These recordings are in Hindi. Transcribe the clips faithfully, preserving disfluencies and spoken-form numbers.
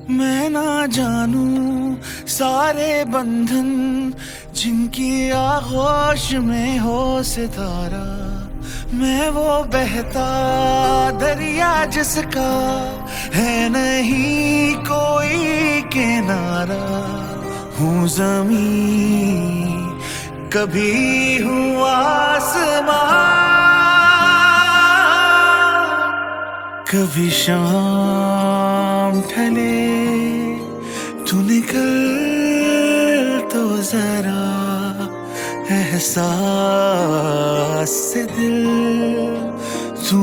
मैं ना जानू सारे बंधन जिनकी आगोश में हो सितारा। मैं वो बहता दरिया जिसका है नहीं कोई किनारा। हूँ ज़मीं कभी हूँ आसमां, कभी शाम ढले तू निकल तो जरा एहसास से दिल तू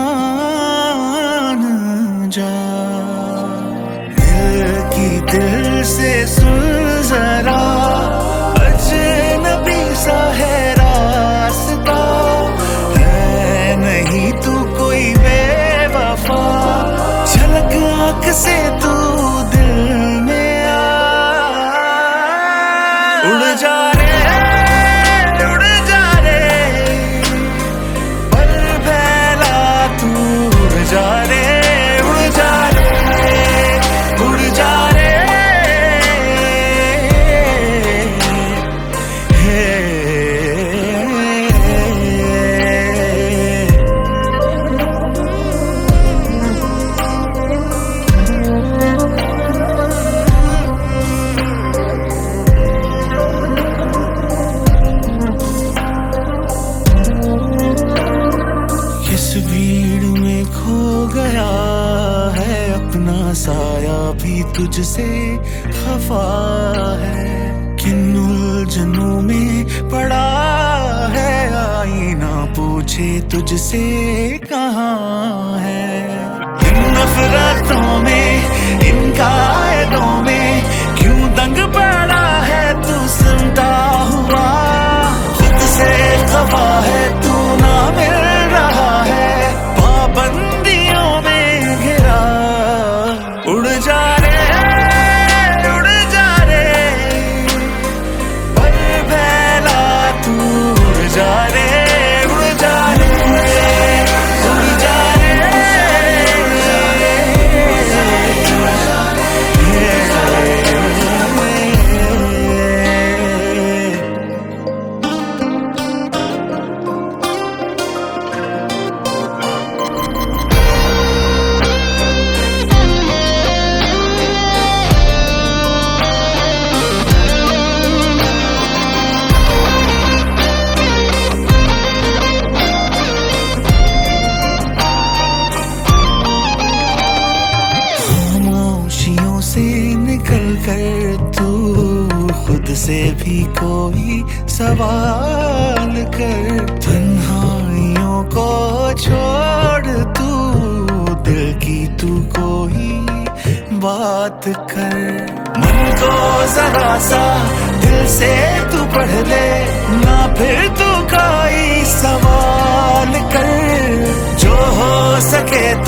मान जा। दिल की दिल से सुन जरा अजनबी सा है रास्ता। है नहीं तू कोई बेवफा, झलक आँख से तू दिल में आ। उड़ जा रे उड़ जा रे पल फैला तू। उड़ जा रे उड़ जा रे उड़ जा रे भीड़ में खो गया है अपना साया भी तुझसे खफा है। किन उलझनों में पड़ा है आईना पूछे तुझसे कहाँ है। इन नफरतों में इन कायदों में क्यों दंग पड़ा है तू सुनता हुआ। खुद से खफा है तू ना मिल रहा है पाबंदियों में घिरा। उड़ जा रे उड़ जा रे पल फैला तू। उड़ जा रे उड़ जा रे उड़ जा रे। से निकल कर तू खुद से भी कोई सवाल कर। तन्हाइयों को छोड़ तू दिल की तू कोई बात कर। मन को जरा सा दिल से तू पढ़ ले ना फिर तू कोई सवाल कर। जो हो सके